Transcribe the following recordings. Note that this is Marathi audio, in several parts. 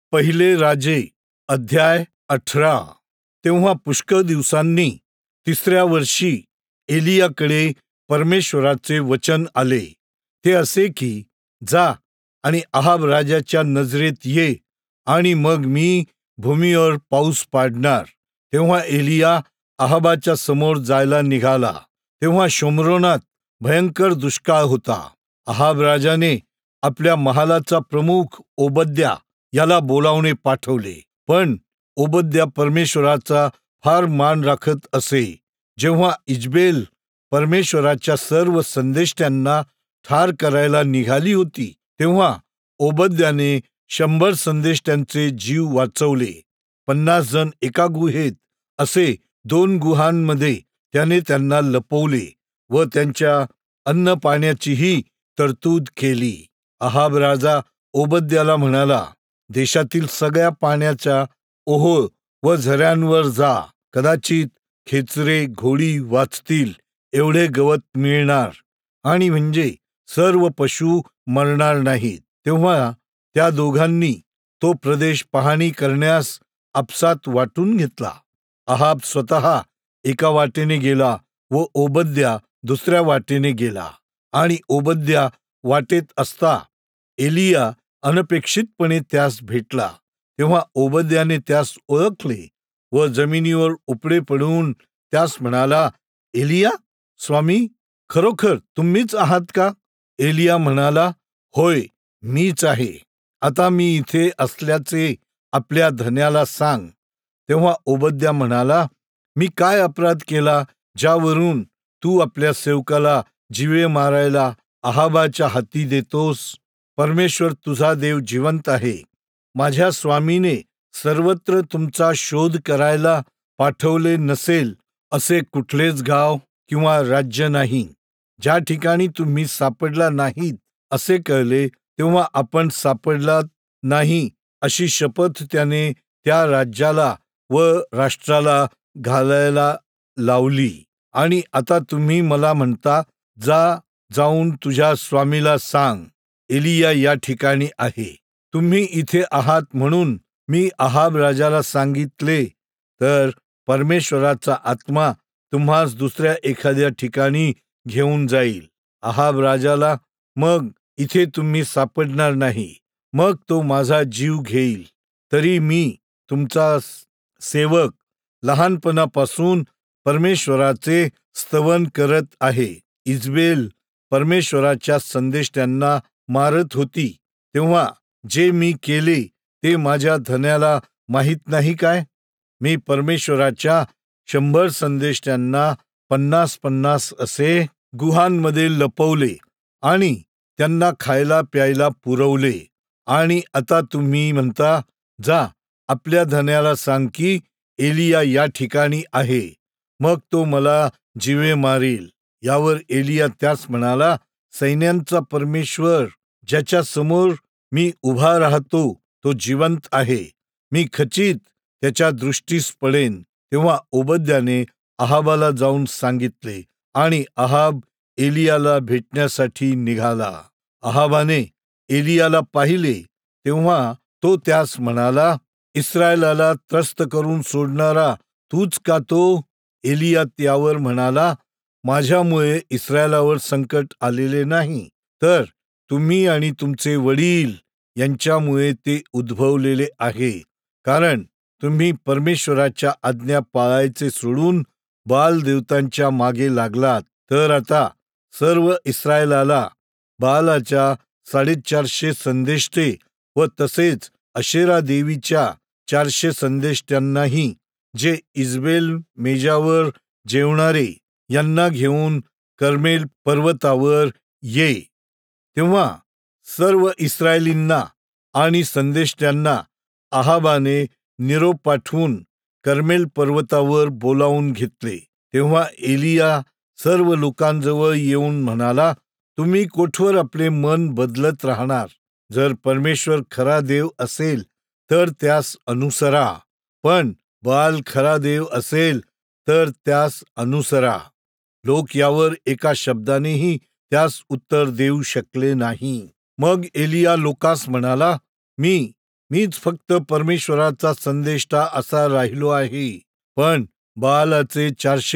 पहिले राजे अध्याय 18. तेव्हा पुष्कळ दिवसांनी 3ऱ्या वर्षी एलियाकडे परमेश्वराचे वचन आले. ते असे की, जा आणि अहाब राजाच्या नजरेत ये, आणि मग मी भूमीवर पाऊस पाडणार. तेव्हा एलिया अहाबाच्या समोर जायला निघाला. तेव्हा शोम्रोनात भयंकर दुष्काळ होता. अहाब राजाने आपल्या महालाचा प्रमुख ओबद्या याला बोलावणे पाठवले. पण ओबद्या परमेश्वराचा फार मान राखत असे. जेव्हा इजबेल परमेश्वराच्या सर्व संदेष्ट्यांना ठार करायला निघाली होती, तेव्हा ओबद्याने 100 संदेष्ट्यांचे जीव वाचवले. 50 जण एका गुहेत, असे 2 गुहांमध्ये त्याने त्यांना लपवले व त्यांच्या अन्न पाण्याचीही तरतूद केली. अहाब राजा ओबद्याला म्हणाला, देशातील सगळ्या पाण्याच्या ओहोळ व झऱ्यांवर जा. कदाचित खेचरे घोडी वाचतील एवढे गवत मिळणार, आणि म्हणजे सर्व पशु मरणार नाहीत. तेव्हा त्या दोघांनी तो प्रदेश पाहणी करण्यास आपसात वाटून घेतला. अहाब स्वतः एका वाटेने गेला व ओबद्या दुसऱ्या वाटेने गेला. आणि ओबद्या वाटेत असता एलिया अनपेक्षितपणे त्यास भेटला. तेव्हा ओबद्याने त्यास ओळखले व जमिनीवर उपडे पडून त्यास म्हणाला, एलिया, स्वामी, खरोखर तुम्हीच आहात का? एलिया म्हणाला, होय, मीच आहे. आता मी इथे असल्याचे आपल्या धन्याला सांग. तेव्हा ओबद्या म्हणाला, मी काय अपराध केला ज्यावरून तू आपल्या सेवकाला जीवे मारायला अहाबाच्या हाती देतोस? परमेश्वर तुझा देव जिवंत आहे. माझ्या स्वामीने सर्वत्र तुमचा शोध करायला पाठवले नसेल असे कुठलेच गाव किंवा राज्य नाही. ज्या ठिकाणी तुम्ही सापडला नाहीत असे कळले, तेव्हा आपण सापडलात नाही अशी शपथ त्याने त्या राज्याला व राष्ट्राला घालायला लावली. आणि आता तुम्ही मला म्हणता, जाऊन तुझ्या स्वामीला सांग, एलिया या ठिकाणी आहे. तुम्ही इथे आहात म्हणून मी अहाब राजाला सांगितले, तर परमेश्वराचा आत्मा तुम्हास दुसऱ्या एखाद्या ठिकाणी घेऊन जाईल. अहाब राजाला मग इथे तुम्ही सापडणार नाही. मग तो माझा जीव घेईल. तरी मी तुमचा सेवक लहानपणापासून परमेश्वराचे स्तवन करत आहे. इजबेल परमेश्वराच्या संदेष्ट्यांना मारत होती, तेव्हा जे मी केले ते माझ्या धन्याला माहीत नाही काय? मी परमेश्वराच्या 100 संदेष्ट्यांना 50-50 असे गुहांमध्ये लपवले आणि त्यांना खायला प्यायला पुरवले. आणि आता तुम्ही म्हणता, जा आपल्या धन्याला सांग की एलिया या ठिकाणी आहे, मग तो मला जीवे मारील. यावर एलिया त्यास म्हणाला, सैन्यांचा परमेश्वर ज्याच्या समोर मी उभा राहतो तो जिवंत आहे. मी खचित त्याच्या दृष्टीस पडेन. तेव्हा ओबद्याने अहाबाला जाऊन सांगितले, आणि अहाब एलियाला भेटण्यासाठी निघाला. अहाबाने एलियाला पाहिले तेव्हा तो त्यास म्हणाला, इस्रायलाला त्रस्त करून सोडणारा तूच का तो? एलिया त्यावर म्हणाला, माझ्यामुळे इस्रायलावर संकट आलेले नाही, तर तुम्ही आणि तुमचे वडील यांच्यामुळे ते उद्भवलेले आहे. कारण तुम्ही परमेश्वराच्या आज्ञा पाळायचे सोडून बाल देवतांच्या मागे लागलात. तर आता सर्व इस्रायलाला बालाच्या 450 संदेष्टे व तसेच अशेरा देवीच्या 400 संदेष्ट्यांनाही, जे इजबेल मेजावर जेवणारे, यांना घेऊन कर्मेल पर्वतावर ये. तेव्हा सर्व इस्रायलींना आणि संदेष्ट्यांना अहाबाने निरोप पाठवून कर्मेल पर्वतावर बोलावून घेतले. तेव्हा एलिया सर्व लोकांजवळ येऊन म्हणाला, तुम्ही कोठवर आपले मन बदलत राहणार? जर परमेश्वर खरा देव असेल तर त्यास अनुसरा, पण बाल खरा देव असेल तर त्यास अनुसरा. लोक यावर एका शब्दानेही त्यास उत्तर देऊ शकले नाही. मग एलिया लोकास म्हणाला, मी मीच फक्त परमेश्वराचा संदेष्टा असा राहिलो आहे. पण बालाचे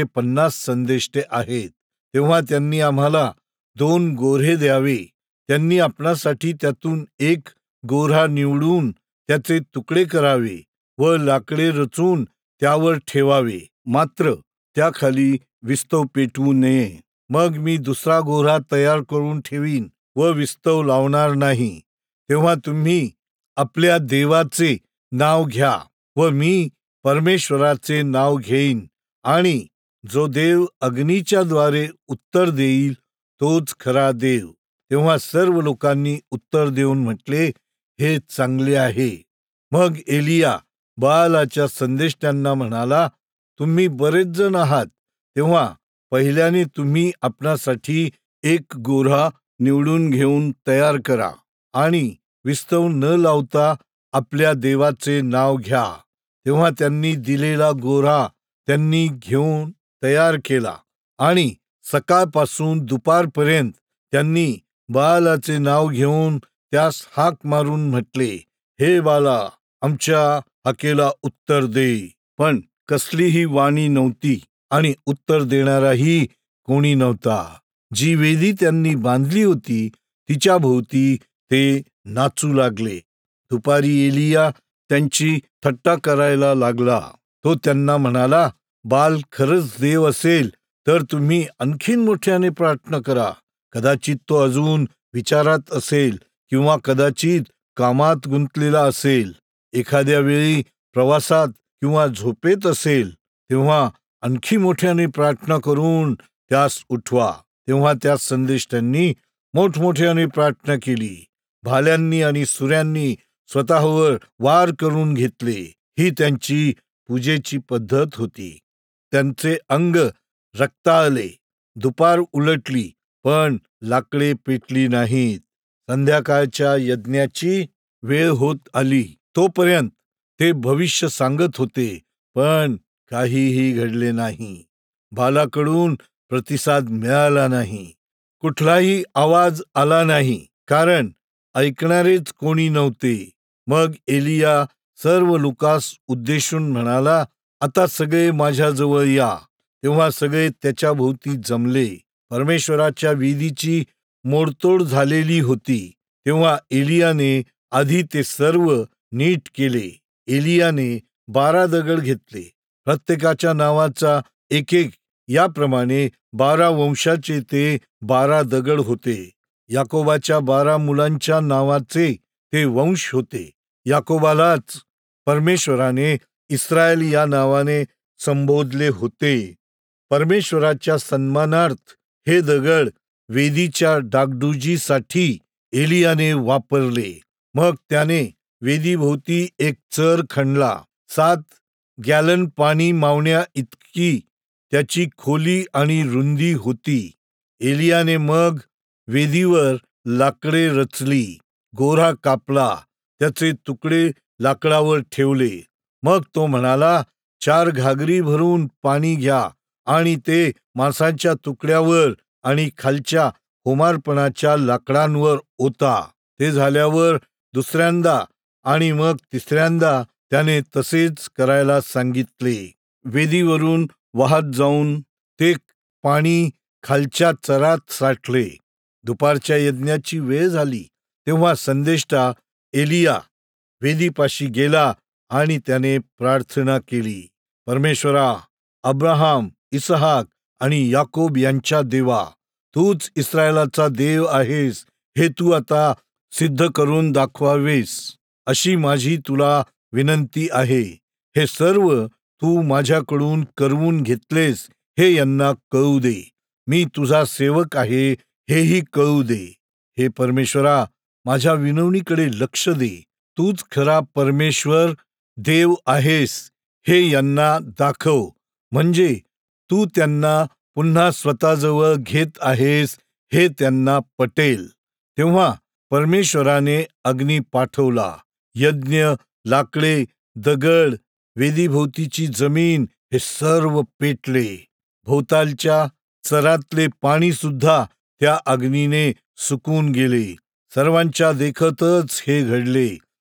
450 संदेष्टे आहेत. तेव्हा त्यांनी आम्हाला 2 गोऱ्हे द्यावे. त्यांनी आपणासाठी त्यातून एक गोऱ्हा निवडून त्याचे तुकडे करावे व लाकडे रचून त्यावर ठेवावे, मात्र त्याखाली विस्तव पेटवू नये. मग मी दुसरा गोऱ्हा तयार करून ठेवीन व विस्तव लावणार नाही. तेव्हा तुम्ही आपल्या देवाचे नाव घ्या व मी परमेश्वराचे नाव घेईन, आणि जो देव अग्नीच्या द्वारे उत्तर देईल तोच खरा देव. तेव्हा सर्व लोकांनी उत्तर देऊन म्हटले, हे चांगले आहे. मग एलिया बालाच्या संदेष्ट्यांना म्हणाला, तुम्ही बरेच जण आहात, तेव्हा पहिल्याने तुम्ही आपणासाठी एक गोऱ्हा निवडून घेऊन तयार करा आणि विस्तव न लावता आपल्या देवाचे नाव घ्या. तेव्हा त्यांनी दिलेला गोऱ्हा त्यांनी घेऊन तयार केला आणि सकाळपासून दुपारपर्यंत त्यांनी बालाचे नाव घेऊन त्यास हाक मारून म्हटले, हे बाला, आमच्या हाकेला उत्तर दे. पण कसलीही वाणी नव्हती आणि उत्तर देणाराही कोणी नव्हता. जी वेदी त्यांनी बांधली होती तिच्या भोवती ते नाचू लागले. दुपारी एलिया त्यांची थट्टा करायला लागला. तो त्यांना म्हणाला, बाल खरंच देव असेल तर तुम्ही आणखीन मोठ्याने प्रार्थना करा. कदाचित तो अजून विचारात असेल किंवा कदाचित कामात गुंतलेला असेल. एखाद्या वेळी प्रवासात किंवा झोपेत असेल. तेव्हा आणखी मोठ्याने प्रार्थना करून त्यास उठवा. तेव्हा त्या संदेष्ट्यांनी मोठमोठ्याने प्रार्थना केली. भाल्यांनी आणि सुऱ्यांनी स्वतःवर वार करून घेतले. ही त्यांची पूजेची पद्धत होती. त्यांचे अंग रक्ताळले. दुपार उलटली पण लाकडे पेटली नाहीत. संध्याकाळच्या यज्ञाची वेळ होत आली. तोपर्यंत ते भविष्य सांगत होते, पण काहीही घडले नाही. बालाकडून प्रतिसाद मिळाला नाही. कुठलाही आवाज आला नाही, कारण ऐकणारेच कोणी नव्हते. मग एलिया सर्व लोकांस उद्देशून म्हणाला, आता सगळे माझ्याजवळ या. तेव्हा सगळे त्याच्या भोवती जमले. परमेश्वराच्या वेदीची मोडतोड झालेली होती. तेव्हा एलियाने आधी ते सर्व नीट केले. एलियाने 12 दगड घेतले, प्रत्येकाच्या नावाचा एक एक. याप्रमाणे 12 वंशाचे ते 12 दगड होते. याकोबाच्या 12 मुलांच्या नावाचे ते वंश होते. याकोबालाच परमेश्वराने इस्रायल या नावाने संबोधले होते. परमेश्वराच्या सन्मानार्थ हे दगड वेदीच्या डागडुजीसाठी एलियाने वापरले. मग त्याने वेदीभोवती एक चर खणला. 7 गॅलन पाणी मावण्या इतकी त्याची खोली आणि रुंदी होती. एलियाने मग वेदीवर लाकडे रचली, गोऱ्हा कापला, त्याचे तुकडे लाकडावर ठेवले. मग तो म्हणाला, 4 घागरी भरून पाणी घ्या आणि ते मांसाच्या तुकड्यावर आणि खालच्या होमार्पणाच्या लाकडांवर ओता. ते झाल्यावर दुसऱ्यांदा आणि मग तिसऱ्यांदा त्याने तसेच करायला सांगितले. वेदीवरून वाहत जाऊन ते पाणी खालच्या चरात साठले. दुपारच्या यज्ञाची वेळ झाली. तेव्हा संदेष्टा एलिया वेदीपाशी गेला आणि त्याने प्रार्थना केली, परमेश्वरा, अब्राहाम, इसहाक आणि याकोब यांच्या देवा, तूच इस्रायलाचा देव आहेस हे तू आता सिद्ध करून दाखवावेस, अशी माझी तुला विनंती आहे. हे सर्व तू माझ्याकडून करवून घेतलेस हे यांना कळू दे. मी तुझा सेवक आहे हेही कळू दे. हे परमेश्वरा, माझ्या विनवणीकडे लक्ष दे. तूच खरा परमेश्वर देव आहेस हे यांना दाखव, म्हणजे तू त्यांना पुन्हा स्वतःजवळ घेत आहेस हे त्यांना पटेल. तेव्हा परमेश्वराने अग्नी पाठवला. यज्ञ, लाकडे, दगड, वेदीभोवतीची जमीन हे सर्व पेटले. भोवतालच्या चरातले पाणी सुद्धा त्या अग्नीने सुकून गेले. सर्वांच्या देखतच हे घडले.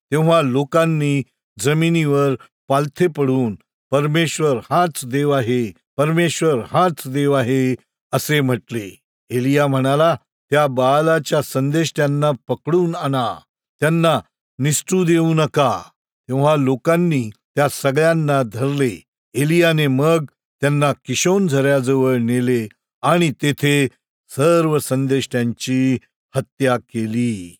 तेव्हा लोकांनी जमिनीवर पालथे पडून परमेश्वर हाच देव आहे, परमेश्वर हाच देव आहे असे म्हटले. एलिया म्हणाला, त्या बाळाच्या संदेष्ट्यांना पकडून आणा, त्यांना निसटू देऊ नका. तेव्हा लोकांनी त्या सगळ्यांना धरले. एलियाने मग त्यांना किशोन झऱ्याजवळ नेले आणि तेथे सर्व संदेष्ट्यांची हत्या केली.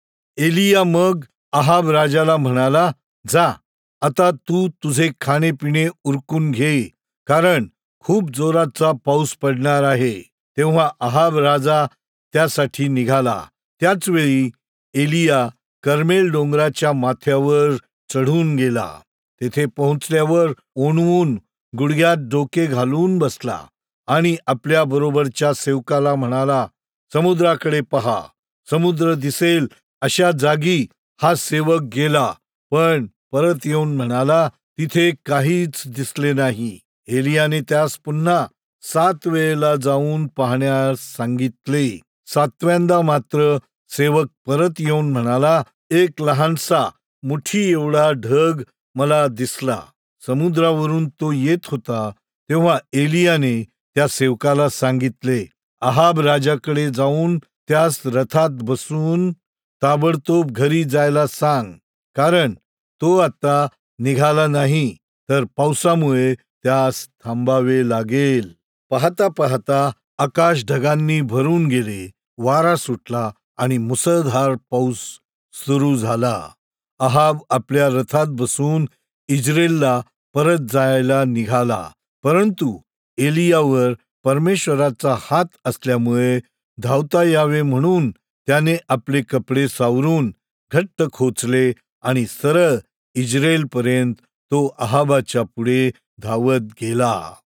एलिया मग अहाब राजाला म्हणाला, जा, आता तू तुझे खाणेपिणे उरकून घे, कारण खूप जोराचा पाऊस पडणार आहे. तेव्हा अहाब राजा त्यासाठी निघाला. त्याच वेळी एलिया कर्मेल डोंगराच्या माथ्यावर चढून गेला. तेथे पोहोचल्यावर ओणवून गुडघ्यात डोके घालून बसला आणि आपल्या बरोबरच्या सेवकाला म्हणाला, समुद्राकडे पहा. समुद्र दिसेल अशा जागी हा सेवक गेला, पण परत येऊन म्हणाला, तिथे काहीच दिसले नाही. एलियाने त्यास पुन्हा 7 वेळेला जाऊन पाहण्यास सांगितले. 7व्यांदा मात्र सेवक परत येऊन म्हणाला, एक लहानसा मुठी एवढा ढग मला दिसला. समुद्रावरून तो येत होता. तेव्हा एलियाने त्या सेवकाला सांगितले, अहाब राजाकडे जाऊन त्यास रथात बसून ताबडतोब घरी जायला सांग, कारण तो आता निघाला नाही तर पावसामुळे त्यास थांबावे लागेल. पाहता पाहता आकाश ढगांनी भरून गेले, वारा सुटला आणि मुसळधार पाऊस सुरू झाला. अहाब आपल्या रथात बसून इज्रेलला परत जायला निघाला, परंतु एलियावर परमेश्वराचा हात असल्यामुळे धावता यावे म्हणून त्याने आपले कपडे सावरून घट्ट खोचले आणि सरळ इज्रेलपर्यंत तो अहाबाच्या पुढे धावत गेला.